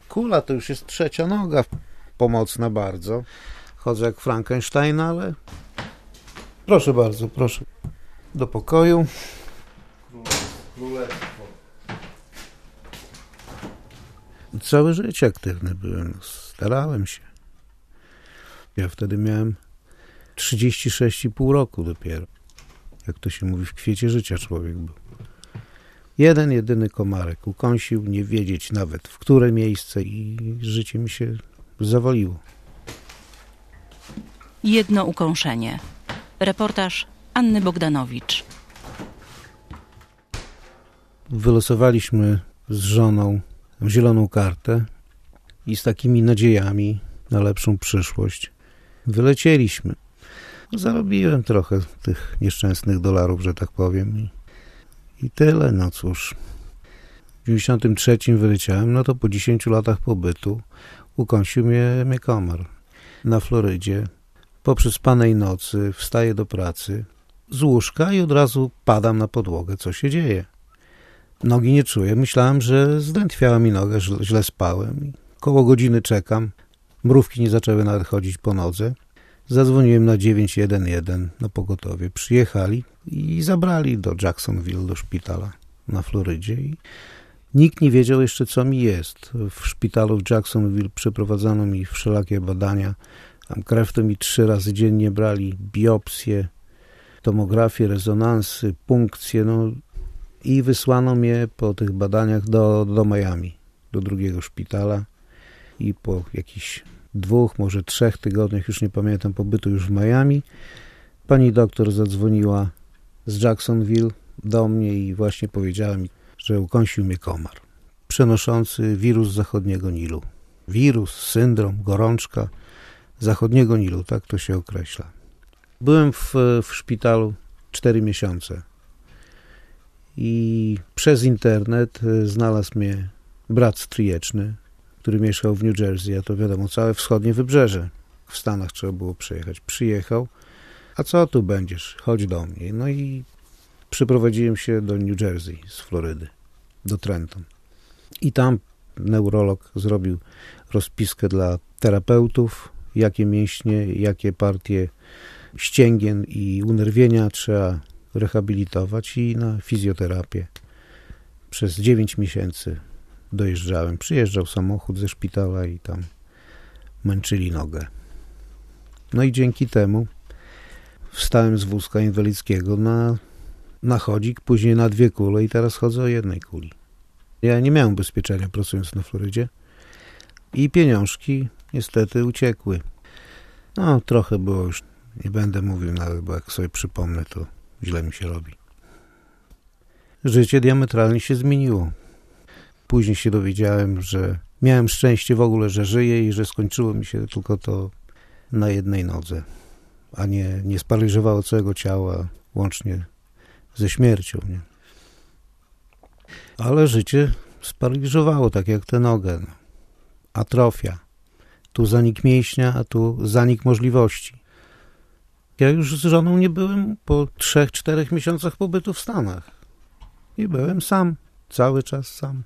Kula to już jest trzecia noga, pomocna bardzo. Chodzę jak Frankenstein, ale... Proszę bardzo, proszę. Do pokoju. Królestwo. Całe życie aktywny byłem, starałem się. Ja wtedy miałem 36,5 roku dopiero. Jak to się mówi, w kwiecie życia człowiek był. Jeden, jedyny komarek ukąsił, nie wiedzieć nawet w które miejsce i życie mi się zawaliło. Jedno ukąszenie. Reportaż Anny Bogdanowicz. Wylosowaliśmy z żoną zieloną kartę i z takimi nadziejami na lepszą przyszłość wylecieliśmy. Zarobiłem trochę tych nieszczęsnych dolarów, że tak powiem. I tyle, no cóż. W 93 wyleciałem, no to po 10 latach pobytu ukąsił mnie komar. Na Florydzie, po przespanej nocy wstaję do pracy z łóżka i od razu padam na podłogę. Co się dzieje? Nogi nie czuję. Myślałem, że zdrętwiała mi noga, źle spałem. Koło godziny czekam. Mrówki nie zaczęły nawet chodzić po nodze. Zadzwoniłem na 911 na pogotowie. Przyjechali i zabrali do Jacksonville, do szpitala na Florydzie. I nikt nie wiedział jeszcze, co mi jest. W szpitalu w Jacksonville przeprowadzano mi wszelakie badania. Tam krew to mi 3 razy dziennie brali, biopsje, tomografię, rezonansy, punkcje, no i wysłano mnie po tych badaniach do Miami, do drugiego szpitala i po jakichś 2, może 3 tygodniach, już nie pamiętam, pobytu już w Miami, pani doktor zadzwoniła z Jacksonville do mnie i właśnie powiedziała mi, że ukąsił mnie komar przenoszący wirus zachodniego Nilu. Wirus, syndrom, gorączka zachodniego Nilu, tak to się określa. Byłem w szpitalu 4 miesiące i przez internet znalazł mnie brat stryjeczny, który mieszkał w New Jersey, a to wiadomo, całe wschodnie wybrzeże. W Stanach trzeba było przejechać. Przyjechał, a co tu będziesz? Chodź do mnie. No i przyprowadziłem się do New Jersey z Florydy, do Trenton. I tam neurolog zrobił rozpiskę dla terapeutów, jakie mięśnie, jakie partie ścięgien i unerwienia trzeba rehabilitować i na fizjoterapię. Przez 9 miesięcy dojeżdżałem. Przyjeżdżał samochód ze szpitala i tam męczyli nogę. No i dzięki temu wstałem z wózka inwalidzkiego na chodzik, później na 2 kule i teraz chodzę o 1 kuli. Ja nie miałem ubezpieczenia pracując na Florydzie i pieniążki niestety uciekły. No trochę było już, nie będę mówił nawet, bo jak sobie przypomnę, to źle mi się robi. Życie diametralnie się zmieniło. Później się dowiedziałem, że miałem szczęście w ogóle, że żyję i że skończyło mi się tylko to na 1 nodze, a nie sparaliżowało całego ciała, łącznie ze śmiercią. Nie? Ale życie sparaliżowało, tak jak tę nogę. Atrofia. Tu zanik mięśnia, a tu zanik możliwości. Ja już z żoną nie byłem po 3-4 miesiącach pobytu w Stanach. I byłem sam, cały czas sam.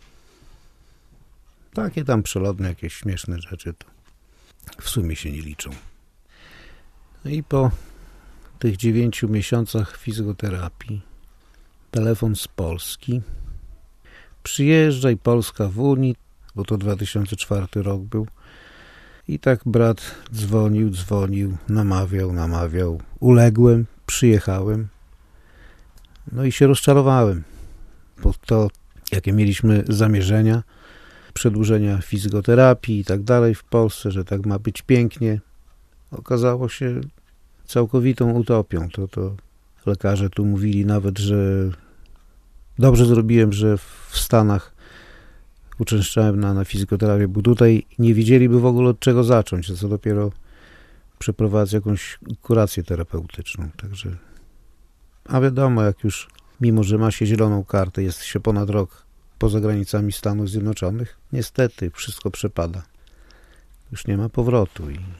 Takie tam przelotne, jakieś śmieszne rzeczy to w sumie się nie liczą. No i po tych 9 miesiącach fizjoterapii telefon z Polski. Przyjeżdżaj, Polska w Unii, bo to 2004 rok był. I tak brat dzwonił, namawiał. Uległem, przyjechałem. No i się rozczarowałem, bo to, jakie mieliśmy zamierzenia, przedłużenia fizjoterapii i tak dalej w Polsce, że tak ma być pięknie, okazało się całkowitą utopią. To lekarze tu mówili nawet, że dobrze zrobiłem, że w Stanach uczęszczałem na fizjoterapię, bo tutaj nie wiedzieliby w ogóle od czego zacząć, a co dopiero przeprowadzać jakąś kurację terapeutyczną. Także, a wiadomo, jak już mimo, że ma się zieloną kartę, jest się ponad rok poza granicami Stanów Zjednoczonych, niestety wszystko przepada. Już nie ma powrotu i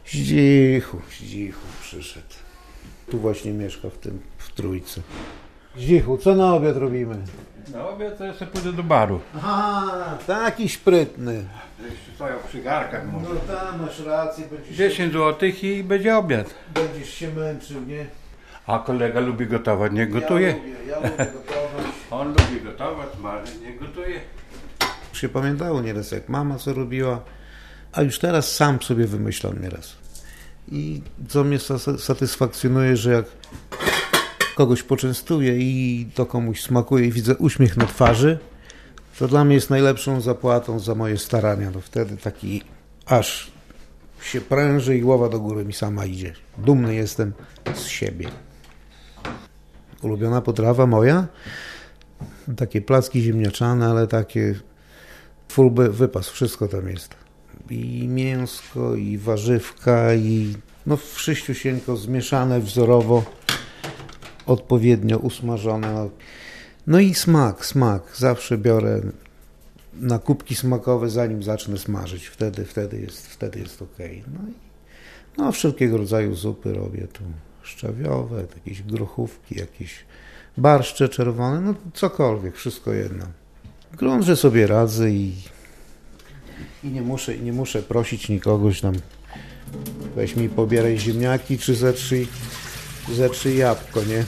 Zdzichu przyszedł. Tu właśnie mieszka w Trójce. Zdzichu, co na obiad robimy? Na obiad to ja sobie pójdę do baru. Aha, taki sprytny. Jeszcze stoją przy garkach może. No tam masz rację, 10 zł i będzie obiad. będziesz się męczył, nie? A kolega lubi gotować, nie gotuje? Ja lubię gotować. On lubi gotować, ale nie gotuje. Się pamiętało nieraz, jak mama co robiła, a już teraz sam sobie wymyślam nieraz. I co mnie satysfakcjonuje, że jak kogoś poczęstuję i to komuś smakuje i widzę uśmiech na twarzy, to dla mnie jest najlepszą zapłatą za moje starania. No wtedy taki aż się pręży i głowa do góry mi sama idzie. Dumny jestem z siebie. Ulubiona potrawa moja? Takie placki ziemniaczane, ale takie full wypas, wszystko tam jest. I mięsko, i warzywka, i no wszyściusieńko zmieszane wzorowo, odpowiednio usmażone. No i smak. Zawsze biorę na kubki smakowe, zanim zacznę smażyć. Wtedy jest okej. No wszelkiego rodzaju zupy robię tu. Szczawiowe, jakieś grochówki, jakieś barszcze czerwone, no cokolwiek, wszystko jedno. Grunt, że sobie radzę i nie muszę prosić nikogoś tam, weź mi pobieraj ziemniaki, czy zetrzyj jabłko, nie?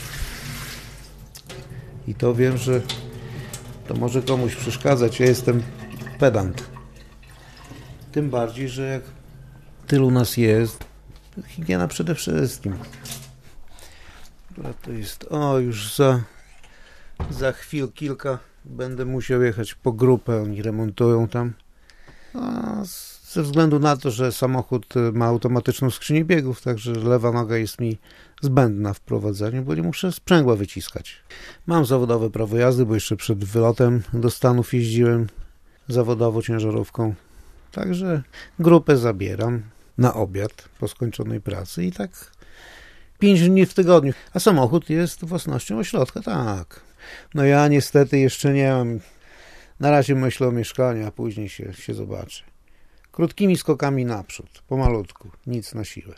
I to wiem, że to może komuś przeszkadzać, ja jestem pedant. Tym bardziej, że jak tylu nas jest, higiena przede wszystkim. Która to jest, już za chwil kilka będę musiał jechać po grupę, oni remontują tam. Ze względu na to, że samochód ma automatyczną skrzynię biegów, także lewa noga jest mi zbędna w prowadzeniu, bo nie muszę sprzęgła wyciskać. Mam zawodowe prawo jazdy, bo jeszcze przed wylotem do Stanów jeździłem zawodowo ciężarówką. Także grupę zabieram na obiad po skończonej pracy i tak 5 dni w tygodniu. A samochód jest własnością ośrodka, tak. No ja niestety jeszcze nie mam. Na razie myślę o mieszkaniu, a później się zobaczy. Krótkimi skokami naprzód, pomalutku, nic na siłę.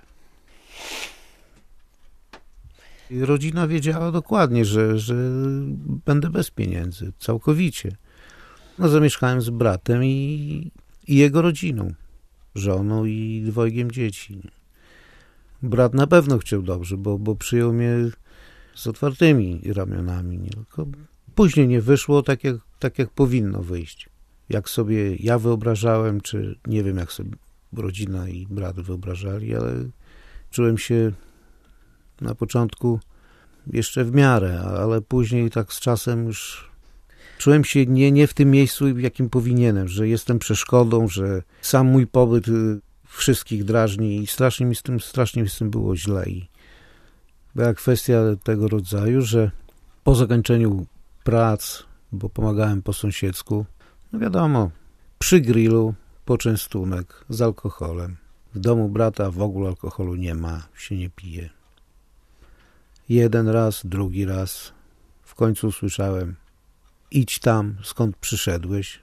I rodzina wiedziała dokładnie, że będę bez pieniędzy, całkowicie. No zamieszkałem z bratem i jego rodziną, żoną i 2 dzieci. Brat na pewno chciał dobrze, bo przyjął mnie z otwartymi ramionami. Nie? Tylko później nie wyszło tak jak powinno wyjść. Jak sobie ja wyobrażałem, czy nie wiem, jak sobie rodzina i brat wyobrażali, ale czułem się na początku jeszcze w miarę, ale później tak z czasem już czułem się nie w tym miejscu, w jakim powinienem, że jestem przeszkodą, że sam mój pobyt wszystkich drażni i strasznie mi z tym było źle. I była kwestia tego rodzaju, że po zakończeniu prac, bo pomagałem po sąsiedzku, no wiadomo, przy grillu poczęstunek z alkoholem. W domu brata w ogóle alkoholu nie ma, się nie pije. Jeden raz, drugi raz. W końcu usłyszałem: idź tam, skąd przyszedłeś.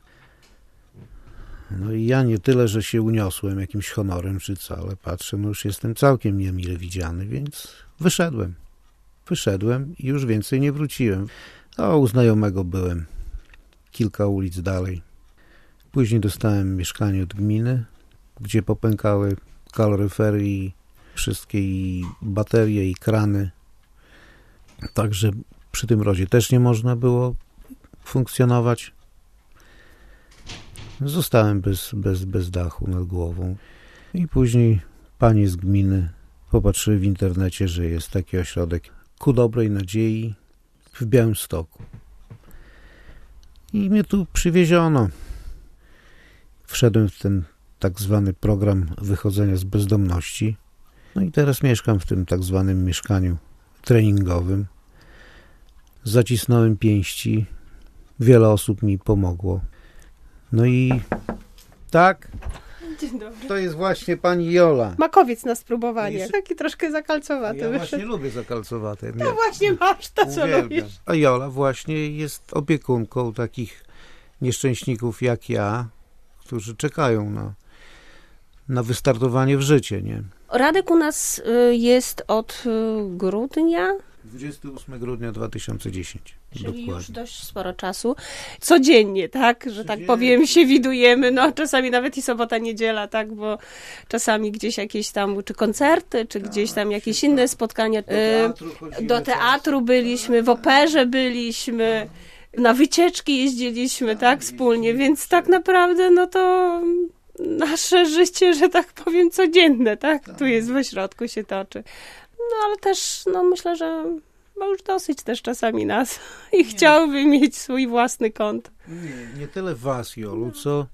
No i ja nie tyle, że się uniosłem jakimś honorem czy co, ale patrzę, no już jestem całkiem niemile widziany, więc wyszedłem i już więcej nie wróciłem. U znajomego byłem kilka ulic dalej. Później dostałem mieszkanie od gminy, gdzie popękały kaloryfery i wszystkie i baterie i krany. Także przy tym rodzie też nie można było funkcjonować. Zostałem bez dachu nad głową. I później panie z gminy popatrzyły w internecie, że jest taki ośrodek Ku Dobrej Nadziei w Białymstoku. I mnie tu przywieziono. Wszedłem w ten tak zwany program wychodzenia z bezdomności. No i teraz mieszkam w tym tak zwanym mieszkaniu treningowym. Zacisnąłem pięści. Wiele osób mi pomogło. No i tak, Dzień dobry. to jest właśnie pani Jola. Makowiec na spróbowanie. Jest- Taki troszkę zakalcowaty. Ja wyszedł. właśnie lubię zakalcowate. No właśnie masz to, co Uwielbiam. lubisz. A Jola właśnie jest opiekunką takich nieszczęśników jak ja, którzy czekają na wystartowanie w życie, nie? Radek u nas jest od grudnia. 28 grudnia 2010. Czyli Dokładnie. już dość sporo czasu. Codziennie, tak, że tak Codziennie. powiem, się widujemy, no czasami nawet i sobota, niedziela, tak, bo czasami gdzieś jakieś tam, czy koncerty, czy gdzieś tam jakieś inne spotkania. Do teatru byliśmy, w operze byliśmy, na wycieczki jeździliśmy, tak, wspólnie, więc tak naprawdę, no to nasze życie, że tak powiem, codzienne, tak, tu jest w ośrodku, się toczy. No ale też, no myślę, że ma już dosyć też czasami nas i chciałby mieć swój własny kąt. Nie tyle was, Jolu,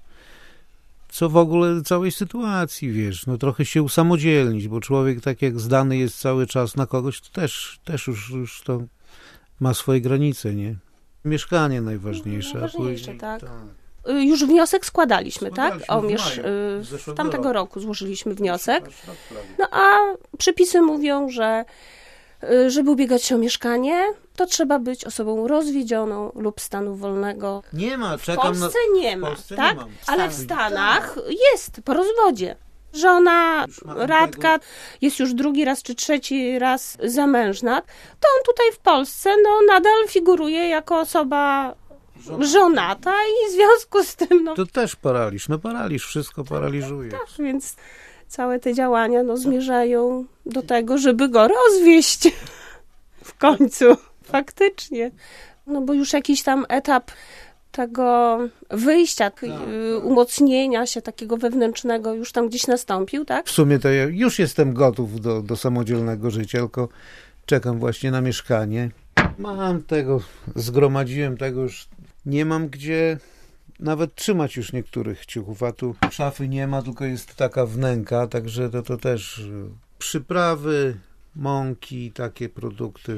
co w ogóle całej sytuacji, wiesz, no trochę się usamodzielnić, bo człowiek tak jak zdany jest cały czas na kogoś, to też już to ma swoje granice, nie? Mieszkanie najważniejsze. Najważniejsze, a później, tak. Już wniosek składaliśmy, tak? Składaliśmy w maju zeszłego Tamtego roku złożyliśmy wniosek. Aż rok prawie. No a przepisy mówią, że żeby ubiegać się o mieszkanie, to trzeba być osobą rozwiedzioną lub stanu wolnego. Nie ma, W czekam Polsce nie ma, Polsce tak? nie mam. Ale w Stanach jest po rozwodzie. Żona Już mam Radka jest już drugi raz czy trzeci raz zamężna, to on tutaj w Polsce no nadal figuruje jako osoba żonata i w związku z tym no To też paraliż, wszystko paraliżuje. tak, więc całe te działania no zmierzają do tego, żeby go rozwieść w końcu, faktycznie. No bo już jakiś tam etap tego wyjścia, umocnienia się takiego wewnętrznego już tam gdzieś nastąpił, tak? W sumie to ja już jestem gotów do samodzielnego życia, tylko czekam właśnie na mieszkanie. Mam tego, zgromadziłem tego już, nie mam gdzie nawet trzymać już niektórych ciuchów, a tu szafy nie ma, tylko jest taka wnęka, także to też przyprawy, mąki, takie produkty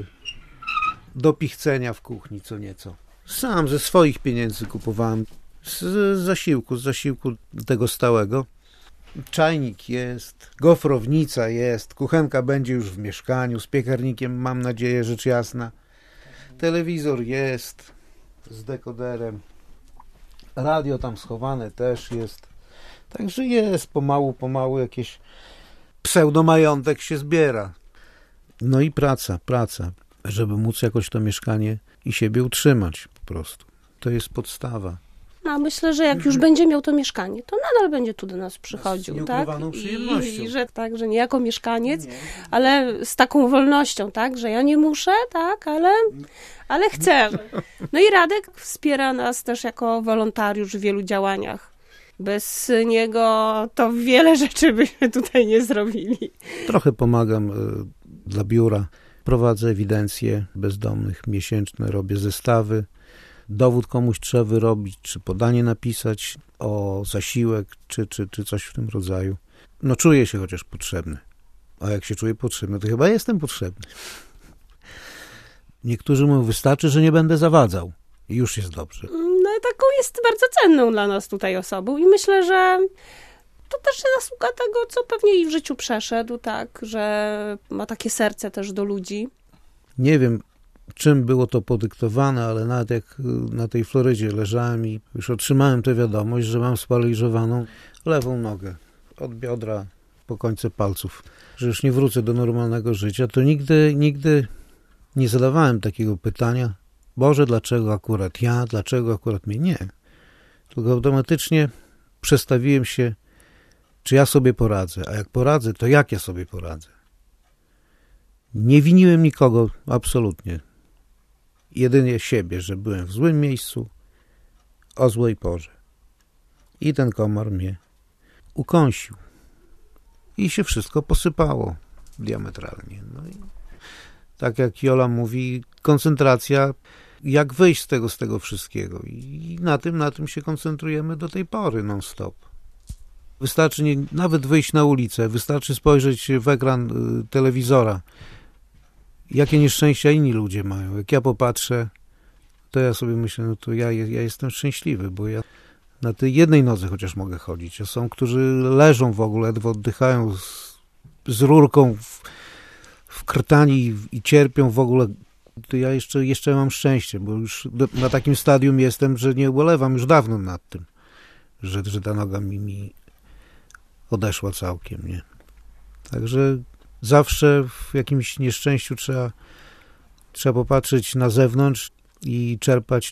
do pichcenia w kuchni co nieco. Sam ze swoich pieniędzy kupowałem, z zasiłku tego stałego. Czajnik jest, gofrownica jest, kuchenka będzie już w mieszkaniu, z piekarnikiem mam nadzieję, rzecz jasna. Telewizor jest, z dekoderem. Radio tam schowane też jest. Także jest, pomału jakiś pseudomajątek się zbiera. No i praca, żeby móc jakoś to mieszkanie i siebie utrzymać po prostu. To jest podstawa. No myślę, że jak już będzie miał to mieszkanie, to nadal będzie tu do nas przychodził, Z tak? nieukrywaną przyjemnością. I że tak, że nie jako mieszkaniec, ale z taką wolnością, tak? Że ja nie muszę, tak? Ale chcę. No i Radek wspiera nas też jako wolontariusz w wielu działaniach. Bez niego to wiele rzeczy byśmy tutaj nie zrobili. Trochę pomagam dla biura. Prowadzę ewidencje bezdomnych miesięczne, robię zestawy. Dowód komuś trzeba wyrobić, czy podanie napisać o zasiłek, czy coś w tym rodzaju. No czuję się chociaż potrzebny. A jak się czuję potrzebny, to chyba jestem potrzebny. Niektórzy mówią, wystarczy, że nie będę zawadzał. I już jest dobrze. No i taką jest bardzo cenną dla nas tutaj osobą i myślę, że to też zasługa tego, co pewnie i w życiu przeszedł, tak, że ma takie serce też do ludzi. Nie wiem, czym było to podyktowane, ale nawet jak na tej Florydzie leżałem i już otrzymałem tę wiadomość, że mam sparaliżowaną lewą nogę od biodra po końce palców, że już nie wrócę do normalnego życia, to nigdy nie zadawałem takiego pytania, Boże, dlaczego akurat ja, dlaczego akurat mnie? Nie. Tylko automatycznie przestawiłem się, czy ja sobie poradzę, a jak poradzę, to jak ja sobie poradzę. Nie winiłem nikogo, absolutnie. Jedynie siebie, że byłem w złym miejscu, o złej porze. I ten komar mnie ukąsił. I się wszystko posypało diametralnie. No i tak jak Jola mówi, koncentracja, jak wyjść z tego wszystkiego. I na tym się koncentrujemy do tej pory non-stop. Wystarczy nawet wyjść na ulicę, wystarczy spojrzeć w ekran telewizora. Jakie nieszczęścia inni ludzie mają. Jak ja popatrzę, to ja sobie myślę, no to ja jestem szczęśliwy, bo ja na tej jednej nodze chociaż mogę chodzić. A są, którzy leżą w ogóle, ledwo oddychają z rurką w krtani i cierpią w ogóle. To ja jeszcze mam szczęście, bo już na takim stadium jestem, że nie ubolewam już dawno nad tym, że ta noga mi odeszła całkiem, nie? Także zawsze w jakimś nieszczęściu trzeba Trzeba popatrzeć na zewnątrz i czerpać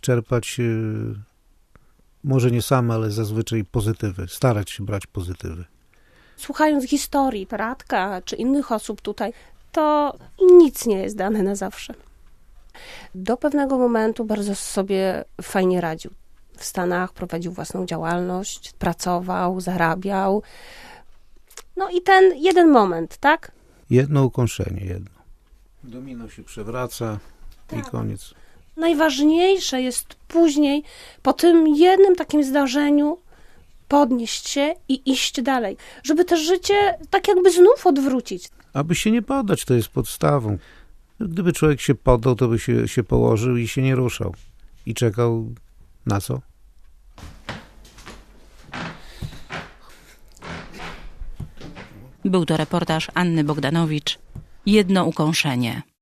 może nie same, ale zazwyczaj pozytywy. Starać się brać pozytywy. Słuchając historii Radka czy innych osób tutaj, to nic nie jest dane na zawsze. Do pewnego momentu bardzo sobie fajnie radził. W Stanach prowadził własną działalność, pracował, zarabiał. No i ten jeden moment, tak? Jedno ukąszenie. Domino się przewraca i koniec. Najważniejsze jest później, po tym jednym takim zdarzeniu, podnieść się i iść dalej. Żeby to życie tak jakby znów odwrócić. Aby się nie poddać, to jest podstawą. Gdyby człowiek się poddał, to by się położył i się nie ruszał. I czekał na co? Był to reportaż Anny Bogdanowicz. Jedno ukąszenie.